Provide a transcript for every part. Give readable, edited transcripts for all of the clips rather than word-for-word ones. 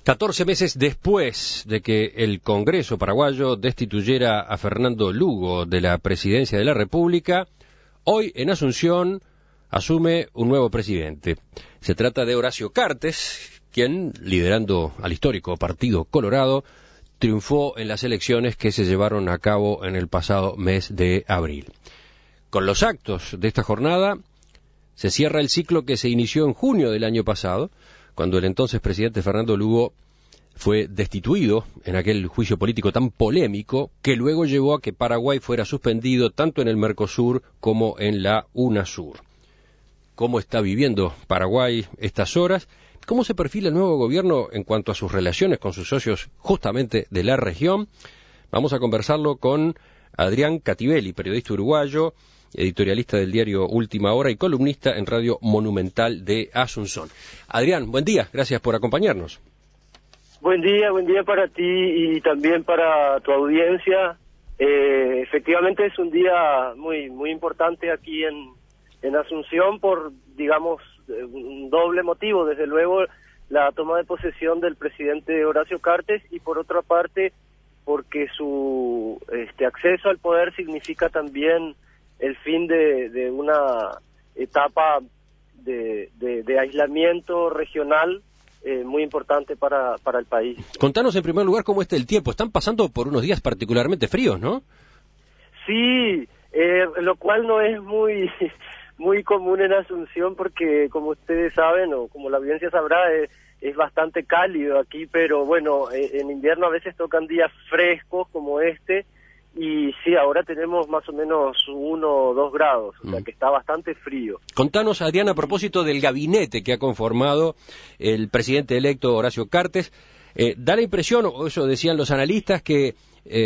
14 meses después de que el Congreso paraguayo destituyera a Fernando Lugo de la presidencia de la República, hoy en Asunción asume un nuevo presidente. Se trata de Horacio Cartes, quien, liderando al histórico Partido Colorado, triunfó en las elecciones que se llevaron a cabo en el pasado mes de abril. Con los actos de esta jornada se cierra el ciclo que se inició en junio del año pasado, cuando el entonces presidente Fernando Lugo fue destituido en aquel juicio político tan polémico que luego llevó a que Paraguay fuera suspendido tanto en el Mercosur como en la UNASUR. ¿Cómo está viviendo Paraguay estas horas? ¿Cómo se perfila el nuevo gobierno en cuanto a sus relaciones con sus socios justamente de la región? Vamos a conversarlo con Adrián Cativelli, periodista uruguayo, editorialista del diario Última Hora y columnista en Radio Monumental de Asunción. Adrián, buen día, gracias por acompañarnos. Buen día para ti y también para tu audiencia. Efectivamente es un día muy importante aquí en Asunción por, digamos, un doble motivo. Desde luego la toma de posesión del presidente Horacio Cartes y por otra parte porque su acceso al poder significa también el fin de una etapa de aislamiento regional muy importante para el país. Contanos en primer lugar cómo está el tiempo. Están pasando por unos días particularmente fríos, ¿no? Sí, lo cual no es muy común en Asunción porque, como ustedes saben, o como la audiencia sabrá, es bastante cálido aquí, pero bueno, en invierno a veces tocan días frescos como este. Y sí, ahora tenemos más o menos 1 o 2 grados, o sea que está bastante frío. Contanos, Adrián, a propósito del gabinete que ha conformado el presidente electo Horacio Cartes. Da la impresión, o eso decían los analistas, que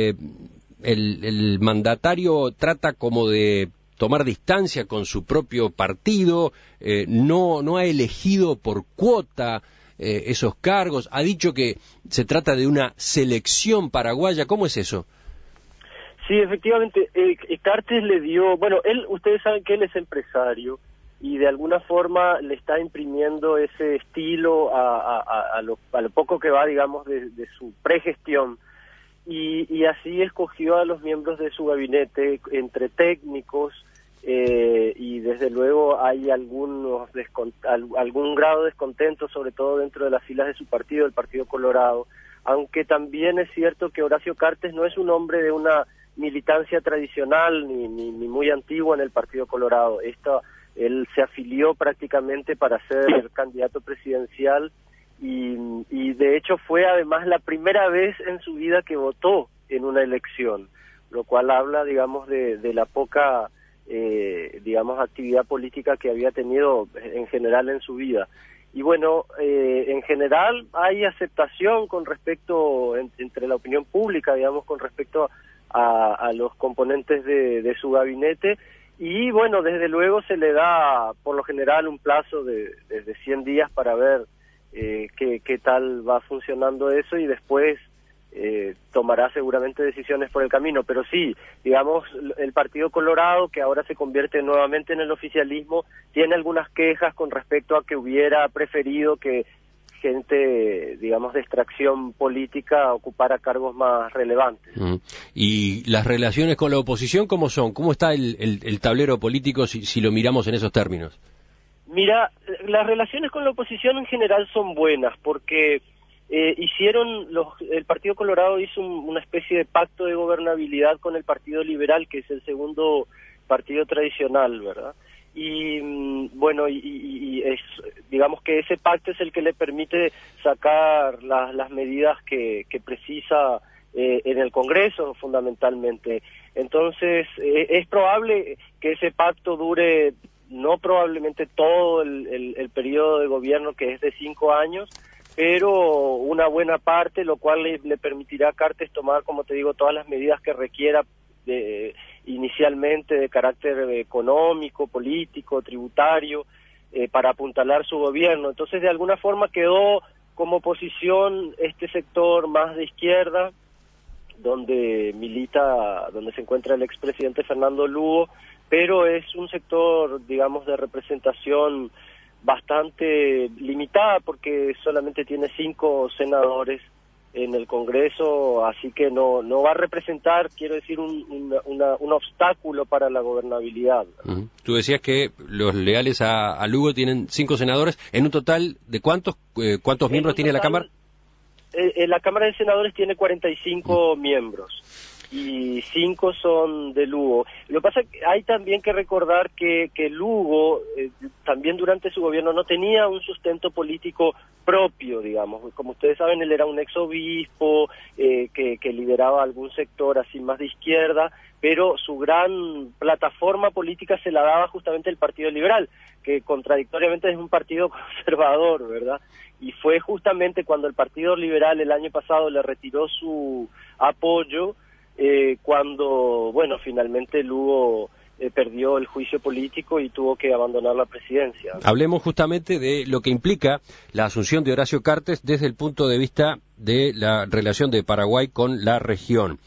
el mandatario trata como de tomar distancia con su propio partido, no ha elegido por cuota esos cargos, ha dicho que se trata de una selección paraguaya. ¿Cómo es eso? Sí, efectivamente, Cartes le dio, bueno, ustedes saben que él es empresario y de alguna forma le está imprimiendo ese estilo a lo poco que va, digamos, de su pregestión y así escogió a los miembros de su gabinete entre técnicos y desde luego hay algún grado de descontento, sobre todo dentro de las filas de su partido, el Partido Colorado, aunque también es cierto que Horacio Cartes no es un hombre de una militancia tradicional ni muy antigua en el Partido Colorado. Él se afilió prácticamente para ser candidato presidencial y de hecho fue además la primera vez en su vida que votó en una elección, lo cual habla, digamos, de la poca, digamos, actividad política que había tenido en general en su vida. Y bueno, en general hay aceptación con respecto, entre la opinión pública, digamos, con respecto a los componentes de su gabinete y bueno, desde luego se le da por lo general un plazo de 100 días para ver qué tal va funcionando eso y después tomará seguramente decisiones por el camino, pero sí, digamos, el Partido Colorado, que ahora se convierte nuevamente en el oficialismo, tiene algunas quejas con respecto a que hubiera preferido que gente, digamos, de extracción política ocupara cargos más relevantes. ¿Y las relaciones con la oposición cómo son? ¿Cómo está el tablero político si lo miramos en esos términos? Mira, las relaciones con la oposición en general son buenas porque el Partido Colorado hizo una especie de pacto de gobernabilidad con el Partido Liberal, que es el segundo partido tradicional, ¿verdad? Y bueno, digamos que ese pacto es el que le permite sacar las medidas que precisa en el Congreso, fundamentalmente. Entonces, es probable que ese pacto dure, no probablemente todo el periodo de gobierno, que es de 5 años, pero una buena parte, lo cual le permitirá a Cartes tomar, como te digo, todas las medidas que requiera inicialmente de carácter económico, político, tributario, para apuntalar su gobierno. Entonces, de alguna forma quedó como posición este sector más de izquierda, donde se encuentra el expresidente Fernando Lugo, pero es un sector, digamos, de representación bastante limitada porque solamente tiene 5 senadores en el Congreso, así que no va a representar, quiero decir, un obstáculo para la gobernabilidad. Tú decías que los leales a Lugo tienen 5 senadores, en un total de ¿cuántos miembros tiene la Cámara? La Cámara de Senadores tiene 45 miembros y 5 son de Lugo. Lo que pasa es que hay también que recordar que Lugo también durante su gobierno no tenía un sustento político propio, digamos. Como ustedes saben, él era un exobispo que lideraba algún sector así más de izquierda, pero su gran plataforma política se la daba justamente el Partido Liberal, que contradictoriamente es un partido conservador, ¿verdad? Y fue justamente cuando el Partido Liberal el año pasado le retiró su apoyo, cuando, bueno, finalmente Lugo perdió el juicio político y tuvo que abandonar la presidencia. Hablemos justamente de lo que implica la asunción de Horacio Cartes desde el punto de vista de la relación de Paraguay con la región.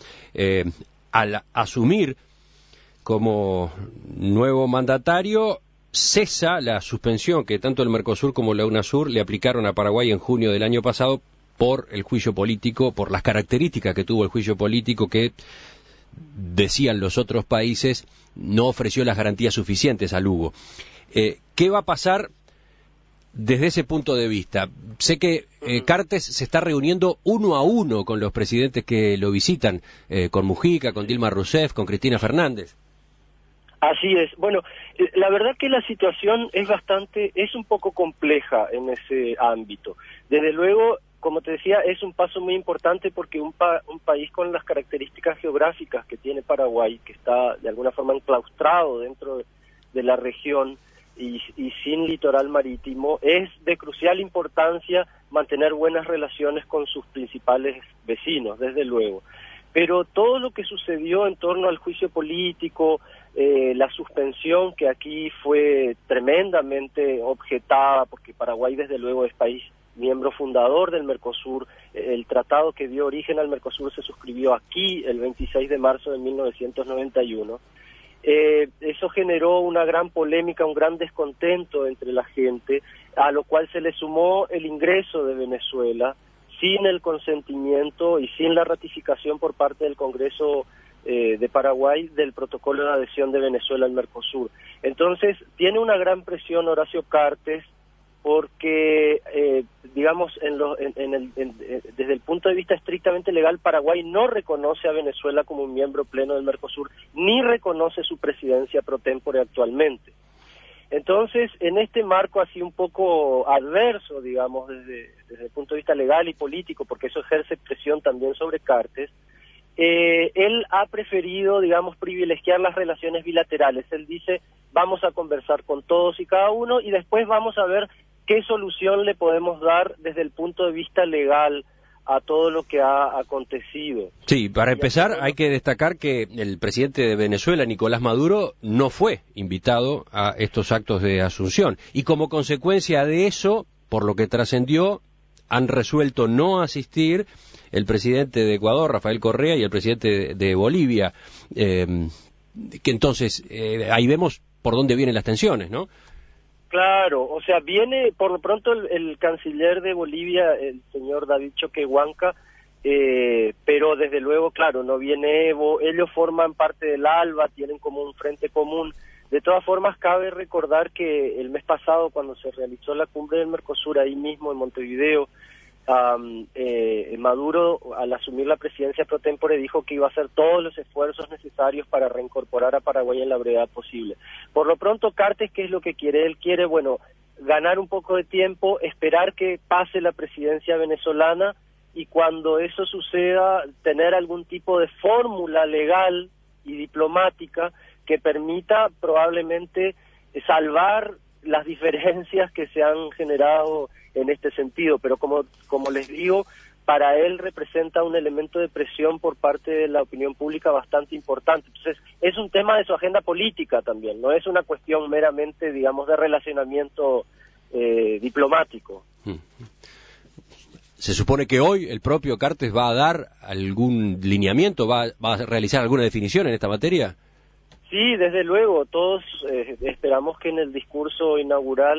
Al asumir como nuevo mandatario, cesa la suspensión que tanto el Mercosur como la UNASUR le aplicaron a Paraguay en junio del año pasado por el juicio político, por las características que tuvo el juicio político que, decían los otros países, no ofreció las garantías suficientes a Lugo. ¿Qué va a pasar desde ese punto de vista? Sé que Cartes se está reuniendo uno a uno con los presidentes que lo visitan, con Mujica, con Dilma Rousseff, con Cristina Fernández. Así es. Bueno, la verdad que la situación es un poco compleja en ese ámbito. Desde luego, como te decía, es un paso muy importante porque un país con las características geográficas que tiene Paraguay, que está de alguna forma enclaustrado dentro de la región y sin litoral marítimo, es de crucial importancia mantener buenas relaciones con sus principales vecinos, desde luego. Pero todo lo que sucedió en torno al juicio político, la suspensión que aquí fue tremendamente objetada, porque Paraguay desde luego es país miembro fundador del Mercosur, el tratado que dio origen al Mercosur se suscribió aquí el 26 de marzo de 1991. Eso generó una gran polémica, un gran descontento entre la gente, a lo cual se le sumó el ingreso de Venezuela sin el consentimiento y sin la ratificación por parte del Congreso de Paraguay del protocolo de adhesión de Venezuela al Mercosur. Entonces, tiene una gran presión Horacio Cartes porque, digamos, desde el punto de vista estrictamente legal, Paraguay no reconoce a Venezuela como un miembro pleno del Mercosur, ni reconoce su presidencia pro tempore actualmente. Entonces, en este marco así un poco adverso, digamos, desde el punto de vista legal y político, porque eso ejerce presión también sobre Cartes, él ha preferido, digamos, privilegiar las relaciones bilaterales. Él dice, vamos a conversar con todos y cada uno y después vamos a ver qué solución le podemos dar desde el punto de vista legal a todo lo que ha acontecido. Sí, para empezar hay que destacar que el presidente de Venezuela, Nicolás Maduro, no fue invitado a estos actos de asunción y como consecuencia de eso, por lo que trascendió, han resuelto no asistir el presidente de Ecuador, Rafael Correa, y el presidente de Bolivia, que entonces ahí vemos por dónde vienen las tensiones, ¿no? Claro, o sea, viene por lo pronto el canciller de Bolivia, el señor David Choquehuanca, pero desde luego, claro, no viene Evo, ellos forman parte del ALBA, tienen como un frente común. De todas formas, cabe recordar que el mes pasado, cuando se realizó la cumbre del Mercosur ahí mismo en Montevideo, Maduro, al asumir la presidencia pro tempore, dijo que iba a hacer todos los esfuerzos necesarios para reincorporar a Paraguay en la brevedad posible. Por lo pronto, Cartes, ¿qué es lo que quiere? Él quiere, bueno, ganar un poco de tiempo, esperar que pase la presidencia venezolana y cuando eso suceda, tener algún tipo de fórmula legal y diplomática que permita probablemente salvar las diferencias que se han generado en este sentido, pero como les digo, para él representa un elemento de presión por parte de la opinión pública bastante importante. Entonces, es un tema de su agenda política también, no es una cuestión meramente, digamos, de relacionamiento diplomático. Se supone que hoy el propio Cartes va a dar algún lineamiento, va a realizar alguna definición en esta materia. Sí, desde luego, todos esperamos que en el discurso inaugural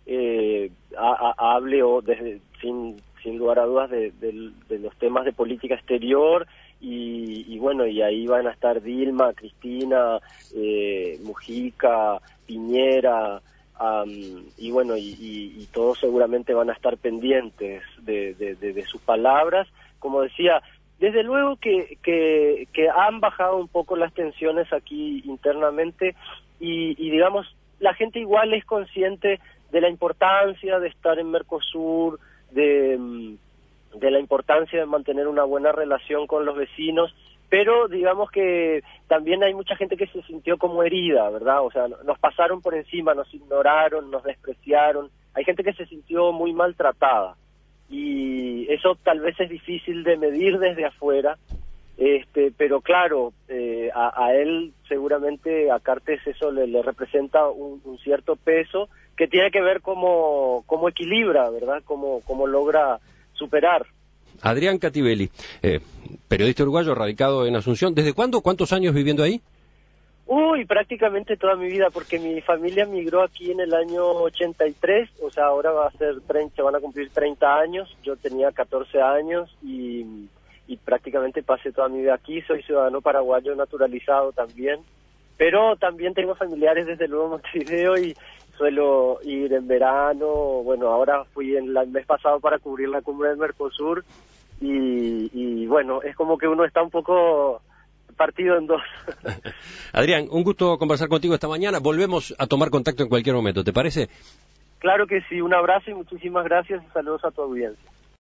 hable o desde, sin lugar a dudas de los temas de política exterior y bueno, y ahí van a estar Dilma, Cristina, Mujica, Piñera, y bueno, y todos seguramente van a estar pendientes de sus palabras. Como decía, desde luego que han bajado un poco las tensiones aquí internamente y digamos, la gente igual es consciente de la importancia de estar en Mercosur, de la importancia de mantener una buena relación con los vecinos, pero digamos que también hay mucha gente que se sintió como herida, ¿verdad? O sea, nos pasaron por encima, nos ignoraron, nos despreciaron. Hay gente que se sintió muy maltratada y eso tal vez es difícil de medir desde afuera, pero claro, a él seguramente, a Cartes, eso le representa un cierto peso que tiene que ver cómo equilibra, ¿verdad? Cómo logra superar. Adrián Cativelli, periodista uruguayo radicado en Asunción. ¿Desde cuándo? ¿Cuántos años viviendo ahí? Uy, prácticamente toda mi vida, porque mi familia migró aquí en el año 83, o sea, ahora se van a cumplir 30 años. Yo tenía 14 años y prácticamente pasé toda mi vida aquí. Soy ciudadano paraguayo naturalizado también, pero también tengo familiares desde luego en Montevideo y suelo ir en verano. Bueno, ahora fui el mes pasado para cubrir la cumbre del Mercosur y bueno, es como que uno está un poco partido en dos. Adrián, un gusto conversar contigo esta mañana. Volvemos a tomar contacto en cualquier momento, ¿te parece? Claro que sí, un abrazo y muchísimas gracias y saludos a tu audiencia.